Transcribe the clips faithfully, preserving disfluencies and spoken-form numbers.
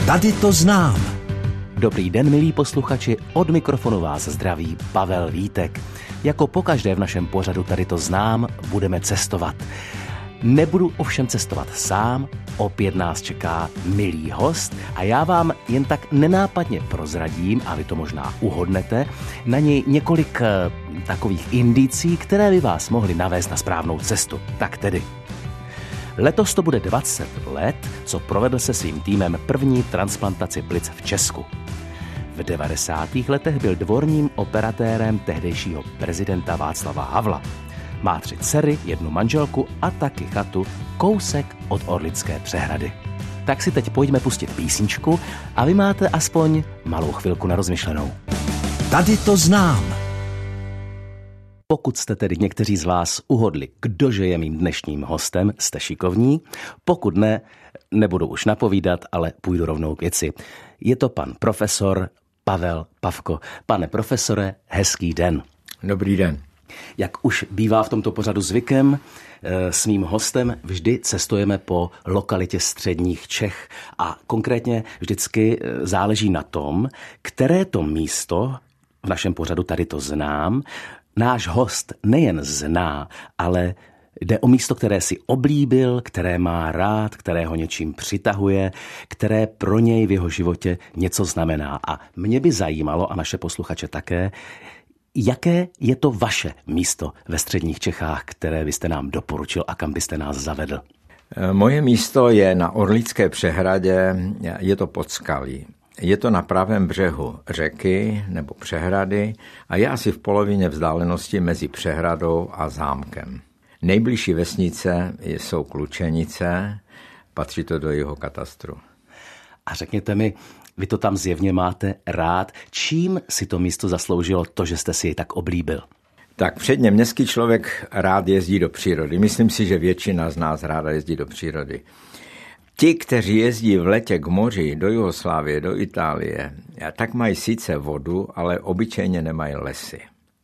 Tady to znám. Dobrý den, milí posluchači, od mikrofonu vás zdraví Pavel Vítek. Jako pokaždé v našem pořadu Tady to znám budeme cestovat. Nebudu ovšem cestovat sám, opět nás čeká milý host a já vám jen tak nenápadně prozradím, a vy to možná uhodnete, na něj několik e, takových indicí, které by vás mohly navést na správnou cestu. Tak tedy. Letos to bude dvacet let, co provedl se svým týmem první transplantaci plic v Česku. V devadesátých letech byl dvorním operatérem tehdejšího prezidenta Václava Havla. Má tři dcery, jednu manželku a taky chatu kousek od Orlické přehrady. Tak si teď pojďme pustit písničku a vy máte aspoň malou chvilku na rozmyšlenou. Tady to znám. Pokud jste tedy někteří z vás uhodli, kdože je mým dnešním hostem, jste šikovní. Pokud ne, nebudu už napovídat, ale půjdu rovnou k věci. Je to pan profesor Pavel Pavko. Pane profesore, hezký den. Dobrý den. Jak už bývá v tomto pořadu zvykem, s mým hostem vždy cestujeme po lokalitě středních Čech a konkrétně vždycky záleží na tom, které to místo, v našem pořadu Tady to znám, náš host nejen zná, ale jde o místo, které si oblíbil, které má rád, které ho něčím přitahuje, které pro něj v jeho životě něco znamená. A mě by zajímalo, a naše posluchače také, jaké je to vaše místo ve středních Čechách, které byste nám doporučil a kam byste nás zavedl? Moje místo je na Orlické přehradě, je to Podskalí. Je to na pravém břehu řeky nebo přehrady a je asi v polovině vzdálenosti mezi přehradou a zámkem. Nejbližší vesnice jsou Klučenice, patří to do jeho katastru. A řekněte mi, vy to tam zjevně máte rád. Čím si to místo zasloužilo to, že jste si jej tak oblíbil? Tak předně městský člověk rád jezdí do přírody. Myslím si, že většina z nás ráda jezdí do přírody. Ti, kteří jezdí v letě k moři, do Jugoslávie, do Itálie, tak mají sice vodu, ale obyčejně nemají lesy.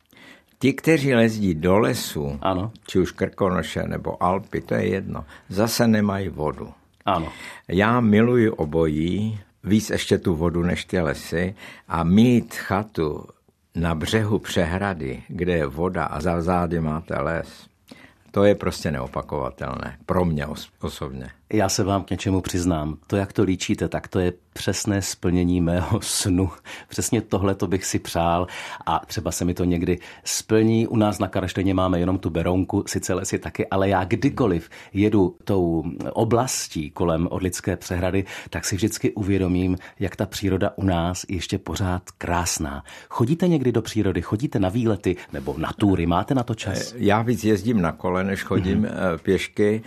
Ti, kteří jezdí do lesu, ano. Či už Krkonoše nebo Alpy, to je jedno, zase nemají vodu. Ano. Já miluji obojí, víc ještě tu vodu než ty lesy, a mít chatu na břehu přehrady, kde je voda a za zády máte les, to je prostě neopakovatelné. Pro mě osobně. Já se vám k něčemu přiznám. To, jak to líčíte, tak to je přesné splnění mého snu. Přesně tohle to bych si přál a třeba se mi to někdy splní. U nás na Karlštejně máme jenom tu Berounku, sice lesy taky, ale já kdykoliv jedu tou oblastí kolem Orlické přehrady, tak si vždycky uvědomím, jak ta příroda u nás je ještě pořád krásná. Chodíte někdy do přírody, chodíte na výlety nebo na túry, máte na to čas? Já víc jezdím na kole, než chodím mm-hmm. pěšky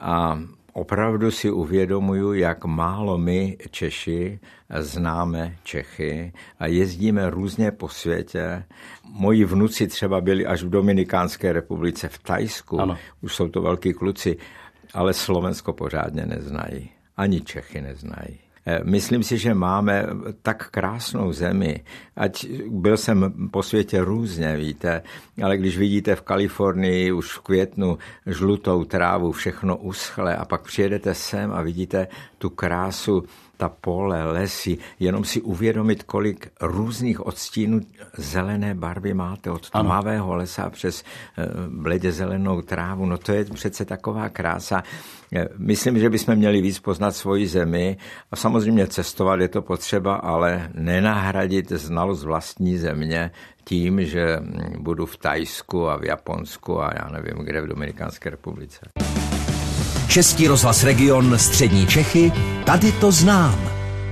a opravdu si uvědomuju, jak málo my Češi známe Čechy a jezdíme různě po světě. Moji vnuci třeba byli až v Dominikánské republice, v Thajsku, ano. Už jsou to velký kluci, ale Slovensko pořádně neznají, ani Čechy neznají. Myslím si, že máme tak krásnou zemi, ať byl jsem po světě různě, víte, ale když vidíte v Kalifornii už v květnu žlutou trávu, všechno uschlé a pak přijedete sem a vidíte tu krásu, ta pole, lesy, jenom si uvědomit, kolik různých odstínů zelené barvy máte, od tmavého lesa přes bledě zelenou trávu, no to je přece taková krása. Myslím, že bychom měli víc poznat svoji zemi a samozřejmě cestovat je to potřeba, ale nenahradit znalost vlastní země tím, že budu v Thajsku a v Japonsku a já nevím, kde v Dominikánské republice. Český rozhlas Region střední Čechy, tady to znám.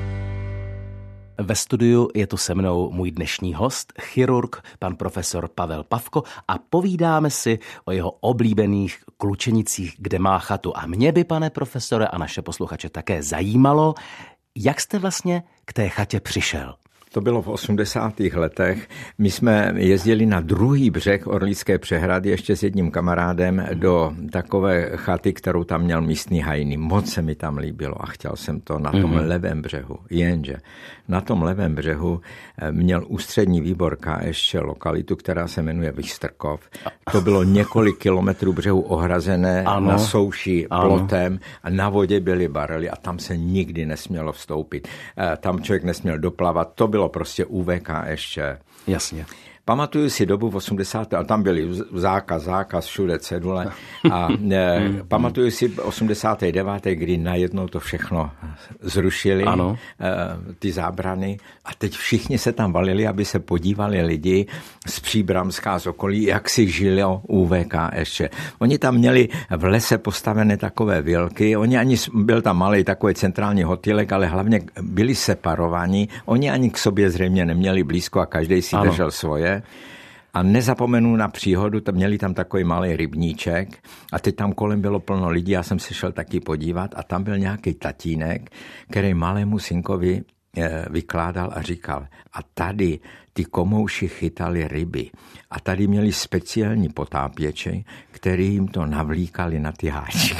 Ve studiu je tu se mnou můj dnešní host, chirurg, pan profesor Pavel Pavko a povídáme si o jeho oblíbených Klučenicích, kde má chatu. A mě by, pane profesore, a naše posluchače také zajímalo, jak jste vlastně k té chatě přišel. To bylo v osmdesátých letech. My jsme jezdili na druhý břeh Orlické přehrady ještě s jedním kamarádem do takové chaty, kterou tam měl místní hajný. Moc se mi tam líbilo a chtěl jsem to na tom mm-hmm. levém břehu. Jenže na tom levém břehu měl ústřední výbor K S Č lokalitu, která se jmenuje Vystrkov. To bylo několik kilometrů břehu ohrazené ano. na souši plotem a na vodě byly barely a tam se nikdy nesmělo vstoupit. Tam člověk nesměl doplavat. To bylo prostě U V K S Č. Jasně. Pamatuju si dobu v osmdesátých a tam byly zákaz, zákaz, všude cedule a e, pamatuju si osmdesátých devátých kdy najednou to všechno zrušili, ano. E, ty zábrany a teď všichni se tam valili, aby se podívali lidi z Příbramská, z okolí, jak si žilo U V K S Č. Oni tam měli v lese postavené takové vilky, oni ani, byl tam malý takový centrální hotelek, ale hlavně byli separovaní, oni ani k sobě zřejmě neměli blízko a každý si ano. držel svoje. A nezapomenu na příhodu, tam měli tam takový malý rybníček a teď tam kolem bylo plno lidí, já jsem se šel taky podívat a tam byl nějaký tatínek, který malému synkovi vykládal a říkal, a tady ty komouši chytali ryby a tady měli speciální potápěče, který jim to navlíkali na ty háčky.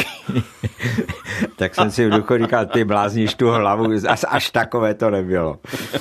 Tak jsem si v duchu říkal, ty blázníš tu hlavu, až, až takové to nebylo.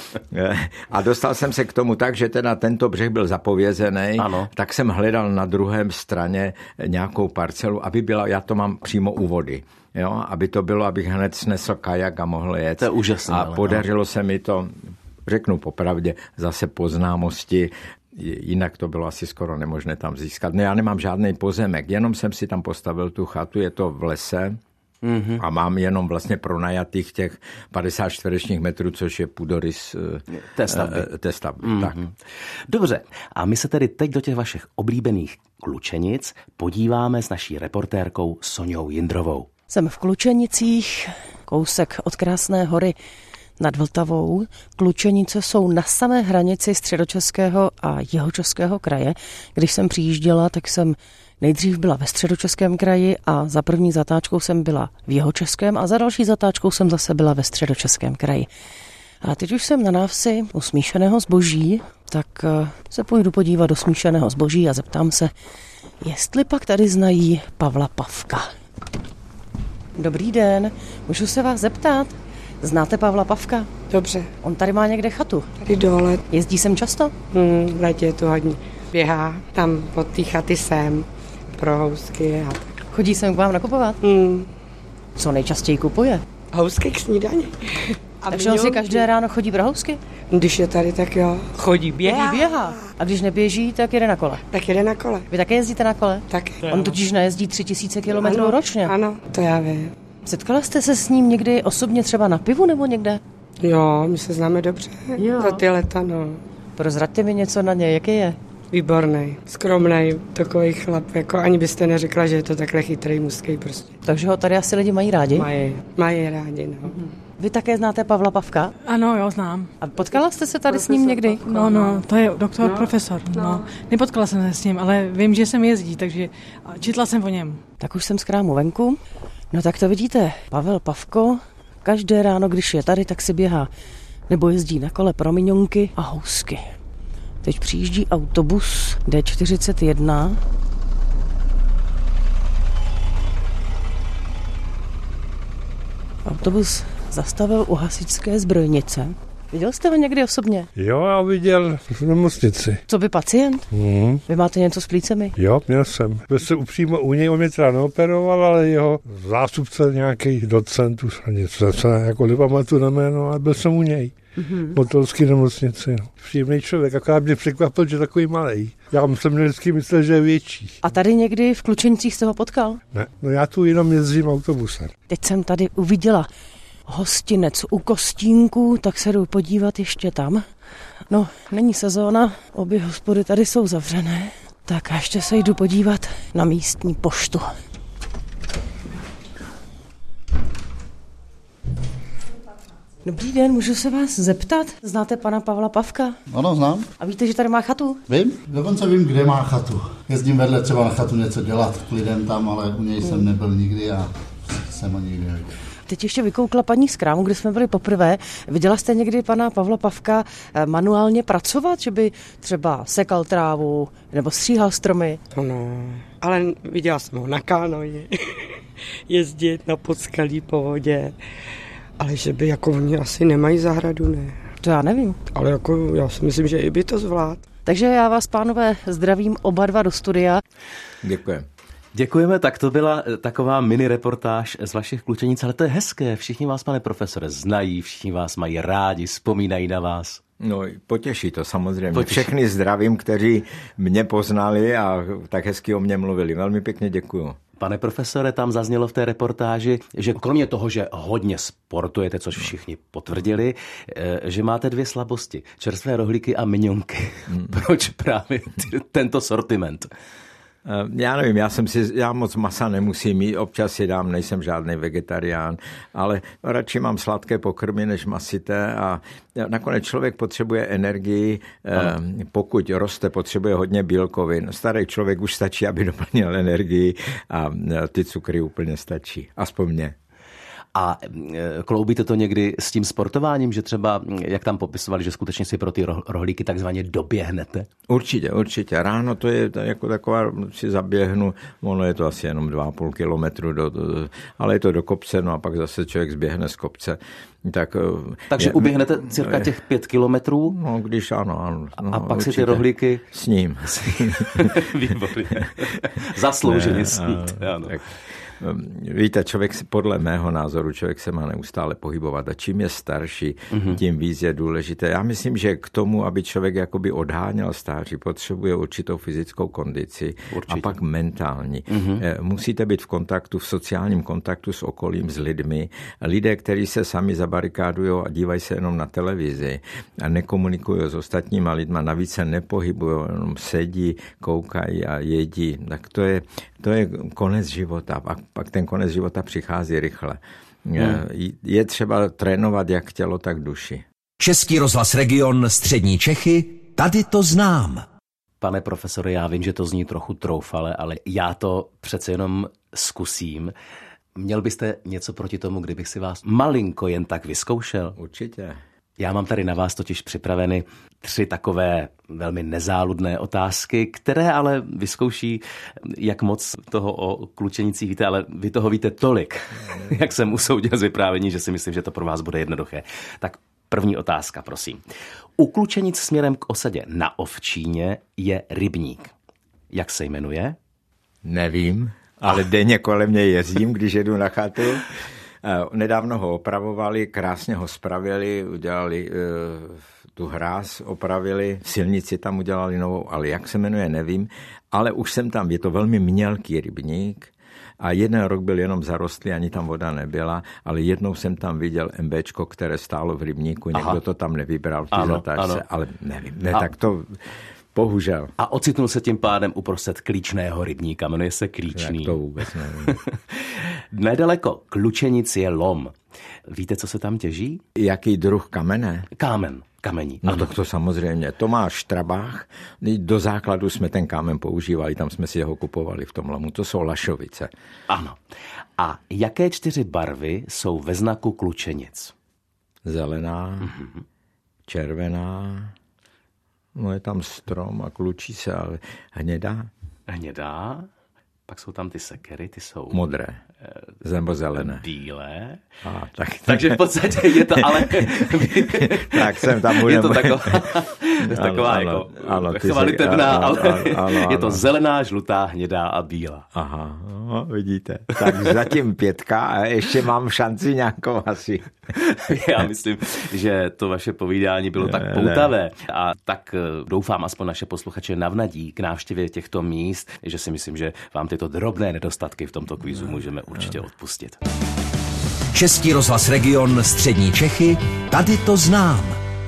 A dostal jsem se k tomu tak, že teda tento břeh byl zapovězený, ano. tak jsem hledal na druhém straně nějakou parcelu, aby byla, já to mám přímo u vody. Jo, aby to bylo, abych hned snesl kajak a mohl jet. To je úžasné. A podařilo se mi to, řeknu popravdě, zase po známosti, jinak to bylo asi skoro nemožné tam získat. No já nemám žádný pozemek, jenom jsem si tam postavil tu chatu, je to v lese mm-hmm. a mám jenom vlastně pronajatých těch padesát čtverečních metrů, což je půdorys té stavby. Té stavby mm-hmm. tak. Dobře, a my se tedy teď do těch vašich oblíbených Klučenic podíváme s naší reportérkou Soňou Jindrovou. Jsem v Klučenicích, kousek od Krásné hory nad Vltavou. Klučenice jsou na samé hranici Středočeského a Jihočeského kraje. Když jsem přijížděla, tak jsem nejdřív byla ve Středočeském kraji a za první zatáčkou jsem byla v Jihočeském a za další zatáčkou jsem zase byla ve Středočeském kraji. A teď už jsem na návsi u smíšeného zboží, tak se půjdu podívat do smíšeného zboží a zeptám se, jestli pak tady znají Pavla Pavka. Dobrý den, můžu se vás zeptat? Znáte Pavla Pavka? Dobře. On tady má někde chatu. Tady dole. Jezdí sem často? Hmm, v létě je to hodně. Běhá tam od té chaty sem pro housky a tak. Chodí sem k vám nakupovat? Hmm. Co nejčastěji kupuje? Housky k snídani. Takže on si každé ráno chodí pro housky? Když je tady, tak jo. Chodí, běhá. Chodí, běhá. A když neběží, tak jede na kole. Tak jede na kole. Vy také jezdíte na kole? Tak. On totiž najezdí tři tisíce kilometrů ročně. Ano, to já vím. Setkala jste se s ním někdy osobně třeba na pivu nebo někde? Jo, my se známe dobře. Jo. Za ty leta, no. Prozraďte mi něco na něj, jaký je? Výborný, skromný, takový chlap, jako ani byste neřekla, že je to takhle chytrý, mužský prostě. Takže ho tady asi lidi mají rádi? Mají, mají rádi, no. Mhm. Vy také znáte Pavla Pavka? Ano, jo, znám. A potkala jste se tady profesor s ním někdy? Pavka, no, no, to je doktor, no, profesor. No. no. Nepotkala jsem se s ním, ale vím, že sem jezdí, takže četla jsem o něm. Tak už jsem z krámu venku. No tak to vidíte, Pavel Pavko každé ráno, když je tady, tak si běhá. Nebo jezdí na kole pro miňonky a housky. Teď přijíždí autobus D čtyřicet jedna. Autobus zastavil u hasičské zbrojnice. Viděl jste ho někdy osobně? Jo, já viděl v nemocnici. Co by pacient? Mm. Vy máte něco s plícemi? Jo, měl jsem. Byl jsem upřímo u něj, on mě teda neoperoval, ale jeho zástupce nějaký docent, už něco se jako nepamatuju na jméno, ale byl jsem u něj. Mm-hmm. V Motolské nemocnici. No. Příjemný člověk, akorát mě překvapil, že takový malej. Já jsem vždycky myslel, že je větší. A tady někdy v Klučenicích jste ho potkal? Ne, no já tu jenom jezdím autobusem. Teď jsem tady uviděla hostinec u Kostínku, tak se jdu podívat ještě tam. No, není sezóna, obě hospody tady jsou zavřené. Tak a ještě se jdu podívat na místní poštu. Dobrý den, můžu se vás zeptat? Znáte pana Pavla Pavka? Ano, znám. A víte, že tady má chatu? Vím, dokonce vím, kde má chatu. Jezdím vedle třeba na chatu něco dělat k lidem tam, ale u něj jsem nebyl nikdy a jsem ho nikdy neviděl. Teď ještě vykoukla paní z krámu, kde jsme byli poprvé. Viděla jste někdy pana Pavla Pavka manuálně pracovat, že by třeba sekal trávu nebo stříhal stromy? No, ale viděla jsem ho na kánoji, jezdit na podskalí po vodě, ale že by jako oni asi nemají zahradu, ne. To já nevím. Ale jako já si myslím, že i by to zvlád. Takže já vás, pánové, zdravím oba dva do studia. Děkuji. Děkujeme, tak to byla taková mini reportáž z vašich Klučenic, ale to je hezké. Všichni vás, pane profesore, znají, všichni vás mají rádi, vzpomínají na vás. No, potěší to samozřejmě. Potěší. Všechny zdravím, kteří mě poznali a tak hezky o mě mluvili. Velmi pěkně děkuju. Pane profesore, tam zaznělo v té reportáži, že kromě toho, že hodně sportujete, což všichni potvrdili, že máte dvě slabosti. Čerstvé rohlíky a miňonky. Hmm. Proč právě tento sortiment? Já nevím, já jsem si, já moc masa nemusím mít, občas si dám, nejsem žádný vegetarián, ale radši mám sladké pokrmy než masité a nakonec člověk potřebuje energii, ano. Pokud roste, potřebuje hodně bílkovin. Starý člověk už stačí, aby doplnil energii a ty cukry úplně stačí, aspoň mě. A kloubíte to někdy s tím sportováním, že třeba, jak tam popisovali, že skutečně si pro ty rohlíky takzvaně doběhnete? Určitě, určitě. Ráno to je jako taková, si zaběhnu, ono je to asi jenom dva a půl kilometru, do, do, ale je to do kopce, no a pak zase člověk zběhne z kopce. Tak, Takže je, uběhnete cirka těch pět kilometrů? No, když ano, ano. No, a pak určitě. Si ty rohlíky? S ním. Výborně. Zaslouženě snít. Ano. Tak. Víte, člověk podle mého názoru, člověk se má neustále pohybovat a čím je starší, mm-hmm. tím víc je důležité. Já myslím, že k tomu, aby člověk jakoby odháněl stáří, potřebuje určitou fyzickou kondici. Určitě. A pak mentální. Mm-hmm. Musíte být v kontaktu, v sociálním kontaktu s okolím, s lidmi. Lidé, kteří se sami zabarikádují a dívají se jenom na televizi a nekomunikují s ostatníma lidma, navíc se nepohybují, jenom sedí, koukají a jedí. Tak to je, to je konec života. A pak ten konec života přichází rychle. Hmm. Je třeba trénovat jak tělo, tak duši. Český rozhlas Region, střední Čechy, tady to znám. Pane profesore, já vím, že to zní trochu troufale, ale já to přece jenom zkusím. Měl byste něco proti tomu, kdybych si vás malinko jen tak vyzkoušel? Určitě. Já mám tady na vás totiž připraveny tři takové velmi nezáludné otázky, které ale vyzkouší, jak moc toho o Klučenicích víte, ale vy toho víte tolik, jak jsem usoudil z vyprávění, že si myslím, že to pro vás bude jednoduché. Tak první otázka, prosím. U Klučenic směrem k osadě na Ovčíně je rybník. Jak se jmenuje? Nevím, ale denně kolem mě jezdím, když jedu na chatu. Nedávno ho opravovali, krásně ho spravili, udělali uh, tu hráz, opravili, silnici tam udělali novou, ale jak se jmenuje, nevím. Ale už jsem tam, je to velmi mělký rybník a jeden rok byl jenom zarostlý, ani tam voda nebyla, ale jednou jsem tam viděl MBčko, které stálo v rybníku, někdo Aha. to tam nevybral v té zatáčce, ale nevím, ne, a... tak to... Bohužel. A ocitnul se tím pádem uprostřed Klíčného rybníka, jmenuje se Klíčný. Jak to vůbec nevím. Nedaleko Klučenic je lom. Víte, co se tam těží? Jaký druh kamene? Kámen, kamení. No tak to samozřejmě. To má Štrabách. Do základu jsme ten kámen používali, tam jsme si ho kupovali v tom lomu. To jsou lašovice. Ano. A jaké čtyři barvy jsou ve znaku Klučenic? Zelená, mm-hmm. červená, no je tam strom a klučí se, ale hnědá. Hnědá, pak jsou tam ty sekery, ty jsou... Modré, nebo zelené. Bílé. A, tak, Takže v podstatě je to ale... tak jsem tam budem... Je to taková, taková ano, jako ano, chvalitebná, ale ano, ano, je to zelená, žlutá, hnědá a bílá. Aha, no, vidíte. Tak zatím pětka a ještě mám šanci nějakou asi. Já myslím, že to vaše povídání bylo tak poutavé a tak doufám aspoň naše posluchače navnadí k návštěvě těchto míst, že si myslím, že vám tyto drobné nedostatky v tomto kvízu můžeme určitě odpustit. Český rozhlas Region, střední Čechy, tady to znám.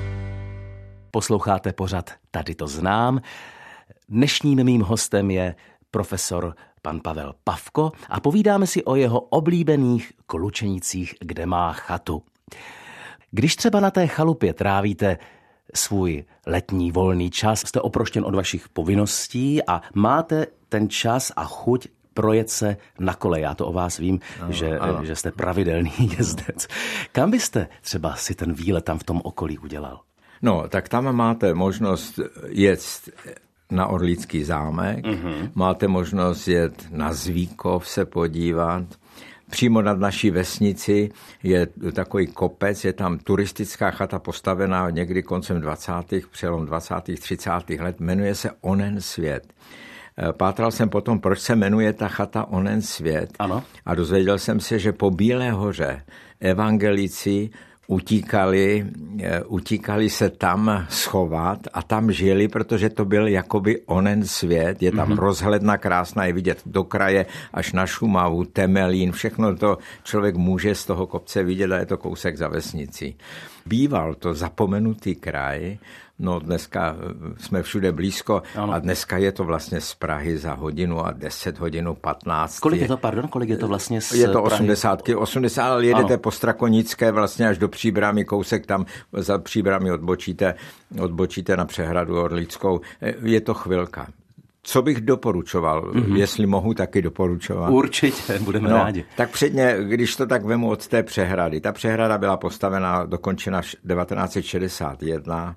Posloucháte pořad Tady to znám. Dnešním mým hostem je profesor pan Pavel Pavko a povídáme si o jeho oblíbených Klučenicích, kde má chatu. Když třeba na té chalupě trávíte svůj letní volný čas, jste oproštěn od vašich povinností a máte ten čas a chuť projet se na kole. Já to o vás vím, ano, že, ano. že jste pravidelný jezdec. Kam byste třeba si ten výlet tam v tom okolí udělal? No, tak tam máte možnost jet na Orlický zámek, mm-hmm. máte možnost jet na Zvíkov se podívat. Přímo nad naší vesnici je takový kopec, je tam turistická chata postavená někdy koncem dvacátých přelom dvacátých třicátých let, jmenuje se Onen svět. Pátral jsem potom, proč se jmenuje ta chata Onen svět, ano. A dozvěděl jsem se, že po Bílé hoře evangelici utíkali, utíkali se tam schovat a tam žili, protože to byl jakoby onen svět. Je tam mm-hmm. rozhledna krásná, je vidět do kraje až na Šumavu, Temelín, všechno to člověk může z toho kopce vidět a je to kousek za vesnicí. Býval to zapomenutý kraj, no dneska jsme všude blízko ano. A dneska je to vlastně z Prahy za hodinu a deset hodinu patnáct. Kolik je to, pardon, kolik je to vlastně z Je to Prahy? osmdesátky, osmdesát, ale jedete ano. po Strakonické vlastně až do Příbramy, kousek tam za Příbramy odbočíte, odbočíte na přehradu Orlickou. Je to chvilka. Co bych doporučoval, mm-hmm. jestli mohu taky doporučovat? Určitě, budeme no, rádi. Tak předně, když to tak vemu od té přehrady. Ta přehrada byla postavena, dokončena devatenáct set šedesát jedna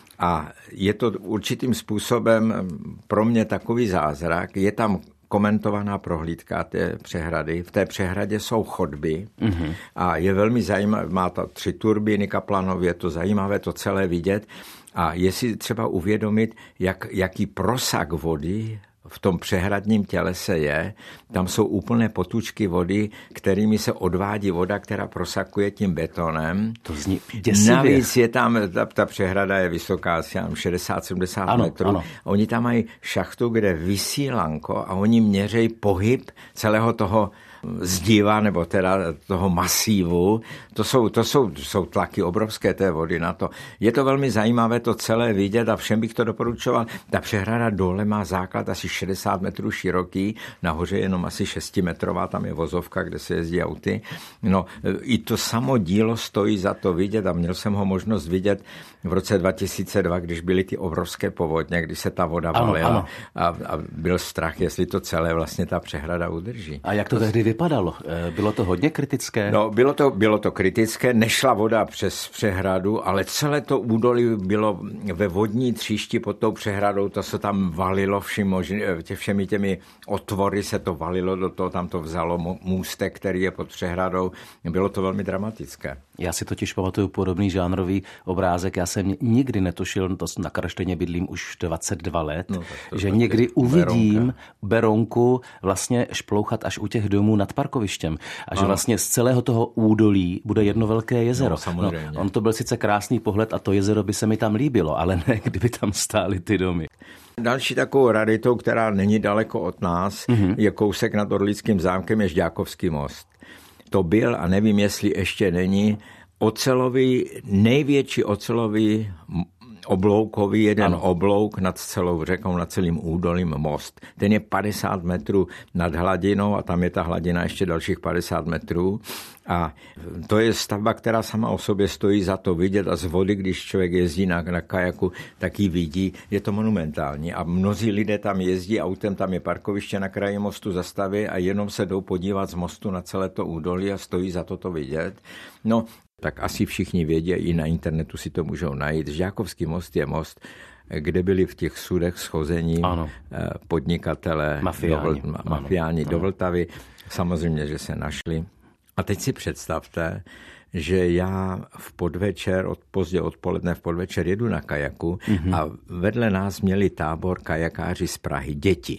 a je to určitým způsobem pro mě takový zázrak. Je tam komentovaná prohlídka té přehrady. V té přehradě jsou chodby mm-hmm. a je velmi zajímavé, má to tři turbíny Kaplanově, je to zajímavé to celé vidět. A je si třeba uvědomit, jak, jaký prosak vody v tom přehradním tělese je. Tam jsou úplné potučky vody, kterými se odvádí voda, která prosakuje tím betonem. To zní děsivě. Navíc je tam, ta, ta přehrada je vysoká, asi šedesát sedmdesát ano, metrů. Ano. Oni tam mají šachtu, kde visí lanko a oni měřejí pohyb celého toho zdiva, nebo teda toho masívu. To jsou, to jsou, jsou tlaky obrovské té vody na to. Je to velmi zajímavé to celé vidět a všem bych to doporučoval. Ta přehrada dole má základ asi šedesát metrů široký, nahoře jenom asi šestimetrová, tam je vozovka, kde se jezdí auty. No, i to samo dílo stojí za to vidět a měl jsem ho možnost vidět v roce dva tisíce dva, když byly ty obrovské povodně, kdy se ta voda valila a, a byl strach, jestli to celé vlastně ta přehrada udrží. A jak to tehdy vypadalo? Bylo to hodně kritické? No, bylo to, bylo to kritické, nešla voda přes přehradu, ale celé to údolí bylo ve vodní tříšti pod tou přehradou, to se tam valilo všim možný, tě, všemi těmi otvory se to valilo do toho, tam to vzalo můstek, který je pod přehradou. Bylo to velmi dramatické. Já si totiž pamatuju podobný žánrový obrázek. Já jsem nikdy netušil, to na Karlštejně bydlím už dvacet dva let, no, že někdy uvidím Berounka. Berounku vlastně šplouchat až u těch domů nad parkovištěm. A že ano. vlastně z celého toho údolí bude jedno velké jezero. No, no, on to byl sice krásný pohled a to jezero by se mi tam líbilo, ale ne, kdyby tam stály ty domy. Další takovou raritou, která není daleko od nás, mm-hmm. je kousek nad Orlickým zámkem, je Žďákovský most. To byl, a nevím, jestli ještě není, ocelový, největší ocelový obloukový, jeden ano. oblouk nad celou řekou, nad celým údolím most. Ten je padesát metrů nad hladinou a tam je ta hladina ještě dalších padesát metrů. A to je stavba, která sama o sobě stojí za to vidět a z vody, když člověk jezdí na, na kajaku, tak ji vidí. Je to monumentální a mnozí lidé tam jezdí autem, tam je parkoviště na kraji mostu, zastaví a jenom se jdou podívat z mostu na celé to údolí a stojí za to to vidět. No, tak asi všichni vědí, i na internetu si to můžou najít. Žďákovský most je most, kde byli v těch sudech schození ano. podnikatelé, mafiáni, do, mafiáni do Vltavy. Samozřejmě, že se našli. A teď si představte, že já v podvečer, od pozdě odpoledne v podvečer jedu na kajaku mm-hmm. a vedle nás měli tábor kajakáři z Prahy, děti.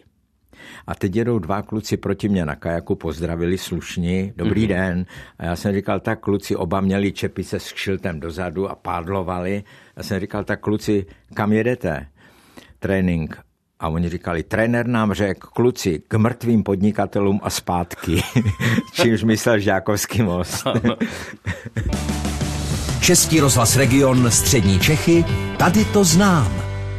A teď jedou dva kluci proti mě na kajaku, pozdravili slušní, dobrý mm-hmm. den. A já jsem říkal, tak kluci, oba měli čepice s kšiltem dozadu a pádlovali. Já jsem říkal, tak kluci, kam jedete? Trénink. A oni říkali, trenér nám řekl, kluci, k mrtvým podnikatelům a zpátky. Čímž myslel Žďákovský most. Český rozhlas Region, střední Čechy, tady to znám.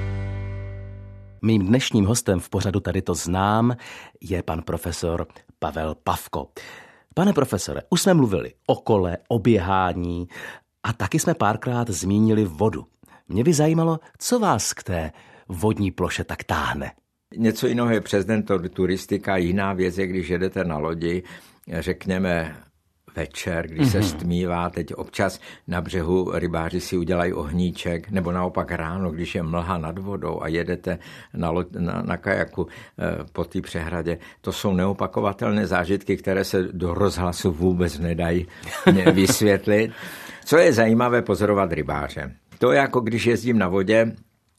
Mým dnešním hostem v pořadu Tady to znám je pan profesor Pavel Pavko. Pane profesore, už jsme mluvili o kole, o běhání a taky jsme párkrát zmínili vodu. Mě by zajímalo, co vás k té vodní ploše tak táhne. Něco jiného je přes den turistika, jiná věc je, když jedete na lodi, řekněme večer, když se stmívá, teď občas na břehu rybáři si udělají ohníček, nebo naopak ráno, když je mlha nad vodou a jedete na, lo, na, na kajaku eh, po té přehradě. To jsou neopakovatelné zážitky, které se do rozhlasu vůbec nedají vysvětlit. Co je zajímavé pozorovat rybáře. To je jako když jezdím na vodě,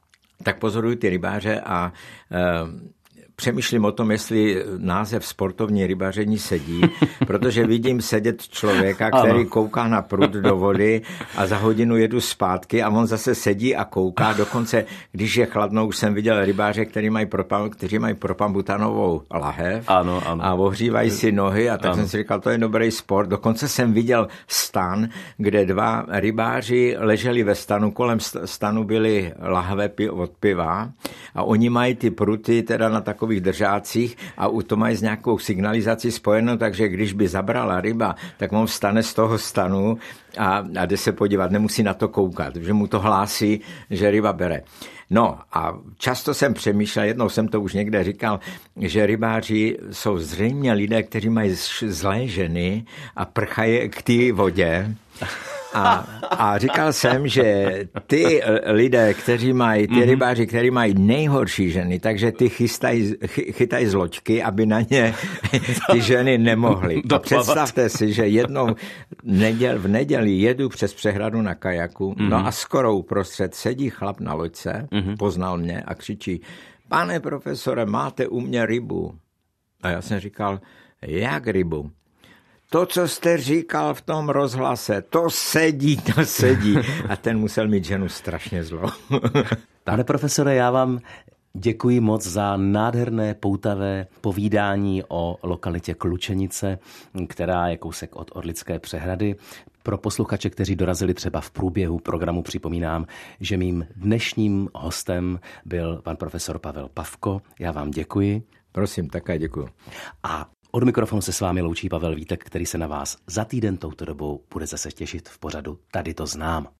tak pozoruju ty rybáře a eh, přemýšlím o tom, jestli název sportovní rybaření sedí, protože vidím sedět člověka, který ano. kouká na prut do vody a za hodinu jedu zpátky a on zase sedí a kouká. Dokonce, když je chladno, už jsem viděl rybáře, kteří mají, propam, kteří mají propambutanovou lahev ano, ano. a ohřívají si nohy a tak ano. jsem si říkal, to je dobrý sport. Dokonce jsem viděl stan, kde dva rybáři leželi ve stanu, kolem stanu byly lahve od piva a oni mají ty pruty teda na takový držácích a u to mají s nějakou signalizací spojenou, takže když by zabrala ryba, tak on vstane z toho stanu a, a jde se podívat, nemusí na to koukat, že mu to hlásí, že ryba bere. No a často jsem přemýšlel, jednou jsem to už někde říkal, že rybáři jsou zřejmě lidé, kteří mají zlé ženy a prchají k té vodě. A, a říkal jsem, že ty lidé, kteří mají, ty rybáři, kteří mají nejhorší ženy, takže ty chystají, chytají z loďky, aby na ně ty ženy nemohly. A představte si, že jednou neděl, v neděli jedu přes přehradu na kajaku, mm-hmm. no a skoro uprostřed sedí chlap na loďce, mm-hmm. poznal mě a křičí, pane profesore, máte u mě rybu? A já jsem říkal, jak rybu? To, co jste říkal v tom rozhlase, to sedí, to sedí. A ten musel mít ženu strašně zlo. Pane profesore, já vám děkuji moc za nádherné poutavé povídání o lokalitě Klučenice, která je kousek od Orlické přehrady. Pro posluchače, kteří dorazili třeba v průběhu programu, připomínám, že mým dnešním hostem byl pan profesor Pavel Pavko. Já vám děkuji. Prosím, také děkuji. A od mikrofonu se s vámi loučí Pavel Vítek, který se na vás za týden touto dobou bude zase těšit v pořadu Tady to znám.